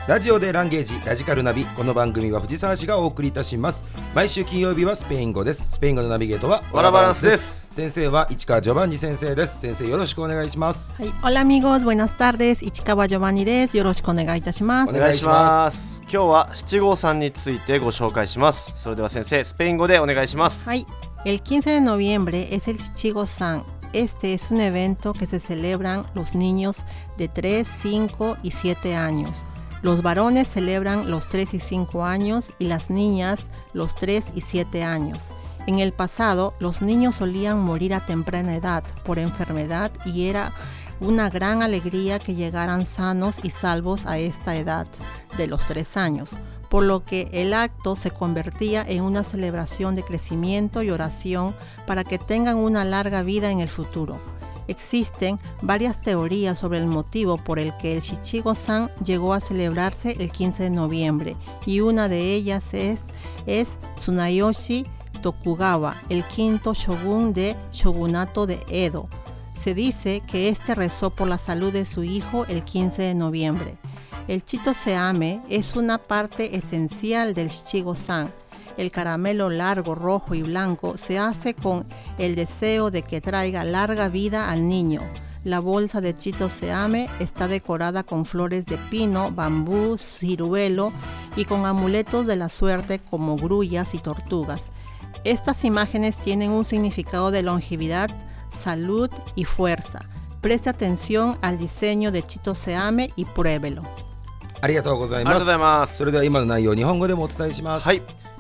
ラジオでランゲージラジカルナビ。この番組は藤沢市がお送りいたします。毎週金曜日はスペイン語です。スペイン語のナビゲートはワラバランスです。 先生は市川ジョバンニ先生です。先生よろしくお願いします。 はい、Hola amigos, buenas tardes. 市川ジョバンニです。よろしくお願いいたします。 お願いします。今日は七五三についてご紹介します。それでは先生、スペイン語でお願いします。 はい、El 15 de noviembre es el Shichigo-san. Este es un evento que se celebran los niños de 3, 5 y 7 años. Los varones celebran los 3 y 5 años y las niñas los 3 y 7 años. En el pasado, los niños solían morir a temprana edad por enfermedad y era una gran alegría que llegaran sanos y salvos a esta edad de los 3 años, por lo que el acto se convertía en una celebración de crecimiento y oración para que tengan una larga vida en el futuro. Existen varias teorías sobre el motivo por el que el Shichigo-san llegó a celebrarse el 15 de noviembre y una de ellas es Tsunayoshi Tokugawa, el quinto shogun de shogunato de Edo. Se dice que este rezó por la salud de su hijo el 15 de noviembre. El chito-se-ame es una parte esencial del Shichigo-san. El caramelo largo, rojo y blanco se hace con el deseo de que traiga larga vida al niño. La bolsa de chito-se-ame está decorada con flores de pino, bambú, ciruelo y con amuletos de la suerte como grullas y tortugas. Estas imágenes tienen un significado de longevidad, salud y fuerza. Preste atención al diseño de chito-se-ame y pruébelo. ありがとうございます。それでは今の内容を日本語でもお伝えします。 はい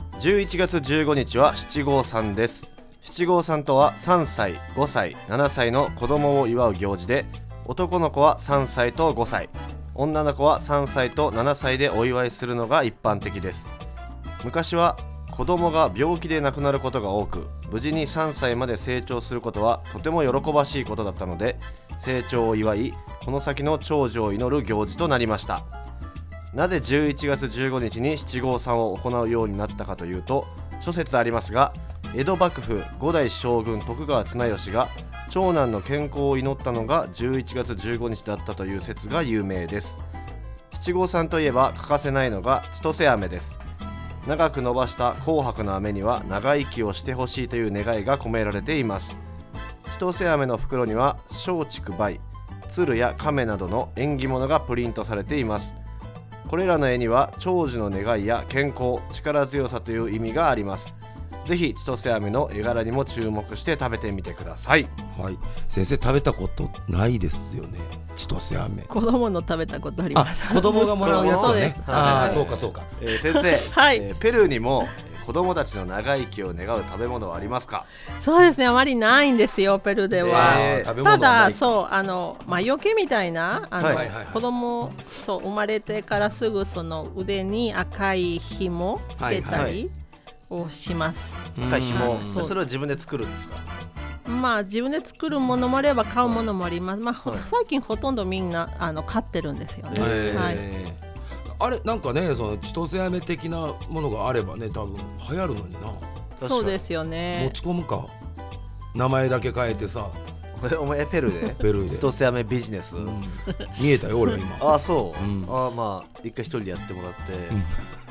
、11月15日は七五三です。七五三とは3歳、5歳、7歳の子供を祝う行事で、男の子は3歳と5歳、女の子は3歳と7歳でお祝いするのが一般的です。昔は子供が病気で亡くなることが多く、無事に3歳まで成長することはとても喜ばしいことだったので、成長を祝い、この先の長寿を祈る行事となりました。なぜ11月15日に七五三を行うようになったかというと、諸説ありますが、江戸幕府5代将軍徳川綱吉が長男の健康を祈ったのが11月15日だったという説が有名です。七五三といえば欠かせないのが千歳飴です。長く伸ばした紅白の飴には長生きをしてほしいという願いが込められています。千歳飴の袋には松竹梅、鶴や亀などの縁起物がプリントされています。これらの絵には長寿の願いや健康、力強さという意味があります。ぜひ千歳飴の絵柄にも注目して食べてみてください。 はい、先生食べたことないですよね、千歳飴。 子供の食べたことあります。 子供がもらうやつね。ああ、そうかそうか。 先生、 はい、 ペルーにも子供たちの長生きを願う食べ物はありますか？ そうですね、あまりないんですよ、ペルーでは。ただそう魔除けみたいな子供そう生まれてからすぐその腕に赤い紐つけたりをします。 赤い紐、それは自分で作るんですか？ まあ自分で作るものもあれば買うものもあります。まあ最近ほとんどみんな買ってるんですよね。はい。 あれなんかね、その千歳飴的なものがあればね、多分流行るのにな。 そうですよね。 持ち込むか、名前だけ変えてさ。 お前ペルーでペルーで千歳飴ビジネス、 見えたよ俺は今。 あ、そう、まあ一回一人でやってもらって、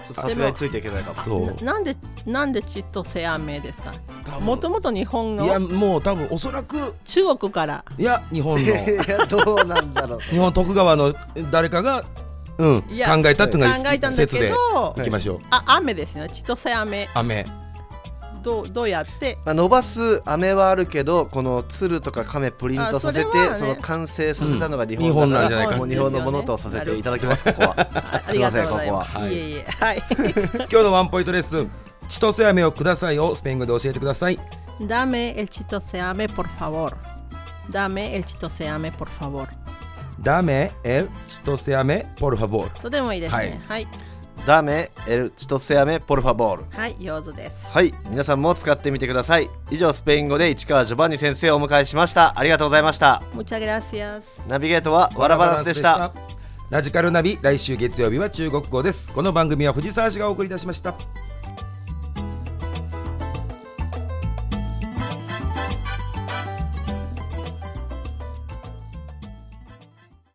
さすがについていけないかも。 そうなんで千歳飴ですか？もともと日本の。 いやもう多分おそらく中国から。 いや日本のいやどうなんだろう日本徳川の誰かが考えたっていうのが説でいきましょう。 飴ですね、千歳飴。どうやって、 伸ばす飴はあるけど、この鶴とか亀プリントさせて その完成させたのが日本なんじゃないか。日本のものとさせていただきます。ここはすいません、ここは。 いえいえ、はい。 今日のワンポイントレッスン、千歳飴をくださいをスペイン語で教えてください。 Dame el chito-se-ame por favor. Dame el chito-se-ame por favor. Dame el chito-se-ame por favor. とてもいいですね。はい。 Dame el chito-se-ame por favor。 はい、上手です。 はい、皆さんも使ってみてください。以上、スペイン語で市川ジョバンニ先生をお迎えしました。ありがとうございました。 Muchas gracias。 ナビゲートはワラバランスでした。 ラジカルナビ、来週月曜日は中国語です。この番組は藤沢市がお送りいたしました。